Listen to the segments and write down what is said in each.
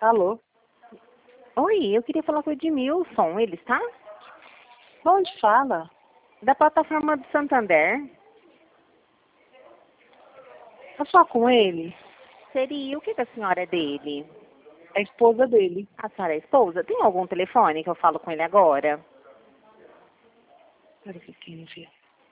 Alô? Oi, eu queria falar com o Edmilson. Ele está? Onde fala? Da plataforma do Santander. Eu só com ele? Seria o que da senhora é dele? É a esposa dele. A senhora é esposa? Tem algum telefone que eu falo com ele agora? Espera um pouquinho, filha.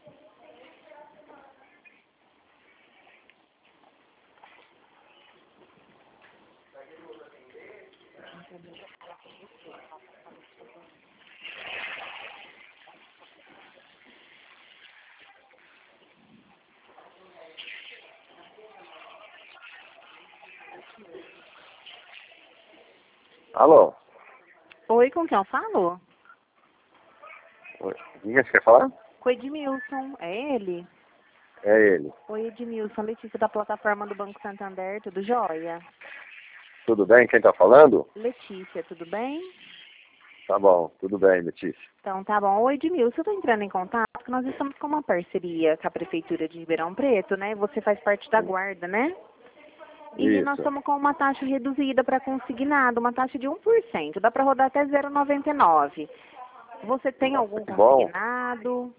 Alô? Oi, com quem eu falo? Oi. Quem você quer falar? Com o Edmilson. É ele? É ele. Oi, Edmilson. Letícia da plataforma do Banco Santander. Tudo jóia? Tudo bem? Quem tá falando? Letícia, tudo bem? Tá bom, tudo bem, Letícia. Então tá bom. Oi, Edmilson, eu tô entrando em contato porque nós estamos com uma parceria com a Prefeitura de Ribeirão Preto, né? Você faz parte da guarda, né? E nós Isso. estamos com uma taxa reduzida para consignado, uma taxa de 1%. Dá para rodar até 0,99. Você tem algum Que bom. consignado?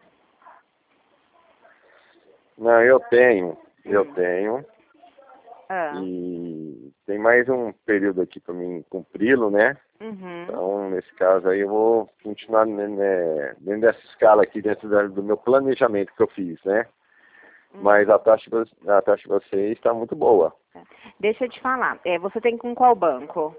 Não, eu tenho. Ah. E tem mais um período aqui para mim cumpri-lo, né? Uhum. Então, nesse caso aí, eu vou continuar né, dentro dessa escala aqui, dentro do meu planejamento que eu fiz, né? Mas a taxa de vocês está muito boa. Deixa eu te falar. Você tem com qual banco?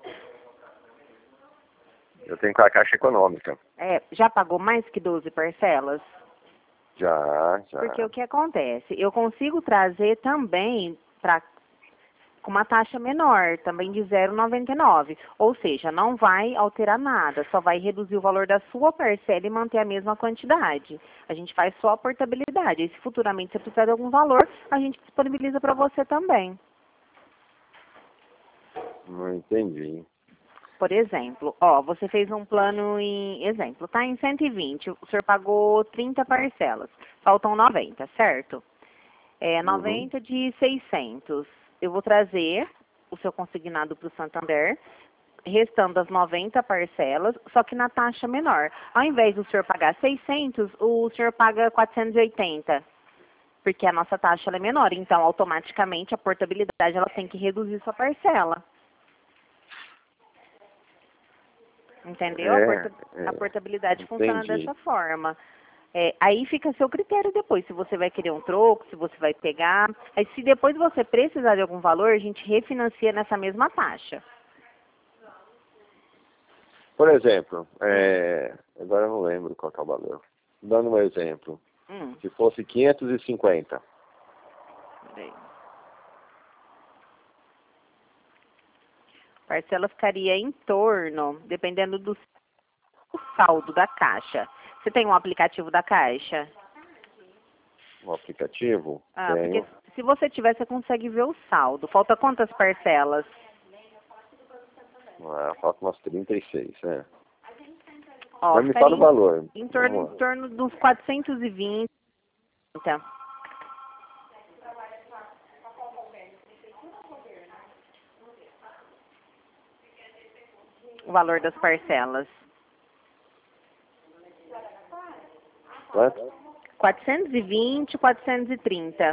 Eu tenho com a Caixa Econômica. Já pagou mais que 12 parcelas? Já. Porque o que acontece? Eu consigo trazer também com uma taxa menor, também de 0,99. Ou seja, não vai alterar nada, só vai reduzir o valor da sua parcela e manter a mesma quantidade. A gente faz só a portabilidade. E se futuramente você precisar de algum valor, a gente disponibiliza para você também. Não entendi. Por exemplo, você fez um plano em 120, o senhor pagou 30 parcelas, faltam 90, certo? 90 de 600. Eu vou trazer o seu consignado para o Santander, restando as 90 parcelas, só que na taxa menor. Ao invés do senhor pagar 600, o senhor paga 480, porque a nossa taxa ela é menor. Então, automaticamente, a portabilidade ela tem que reduzir sua parcela. Entendeu? A portabilidade funciona dessa forma. Aí fica a seu critério depois, se você vai querer um troco, se você vai pegar. Aí se depois você precisar de algum valor, a gente refinancia nessa mesma taxa. Por exemplo, agora eu não lembro qual que é o valor. Dando um exemplo, se fosse 550. Peraí. A parcela ficaria em torno, dependendo do saldo da Caixa. Você tem um aplicativo da Caixa? Um aplicativo? Porque se você tiver, você consegue ver o saldo. Falta quantas parcelas? Falta umas 36, né? Mas me fala o valor. Em torno dos 420. O valor das parcelas. Quanto? 420, 430.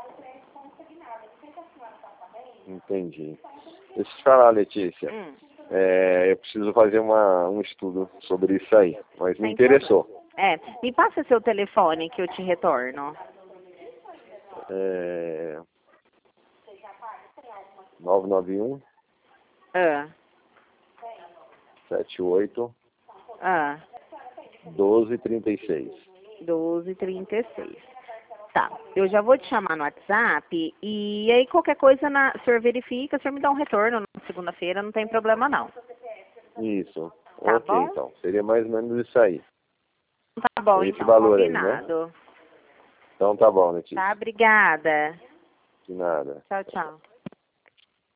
Entendi. Deixa eu te falar, Letícia. Eu preciso fazer um estudo sobre isso aí, mas me interessou. Me passa seu telefone que eu te retorno. 991 78 1236. 1236. Tá, eu já vou te chamar no WhatsApp e aí qualquer coisa o senhor verifica, o senhor me dá um retorno na segunda-feira, não tem problema não. Isso. Tá Ok, bom? então. Seria mais ou menos isso aí. Tá bom, Esse então, valor combinado. aí, né? Então tá bom, Letícia. Tá, obrigada. De nada. Tchau, tchau.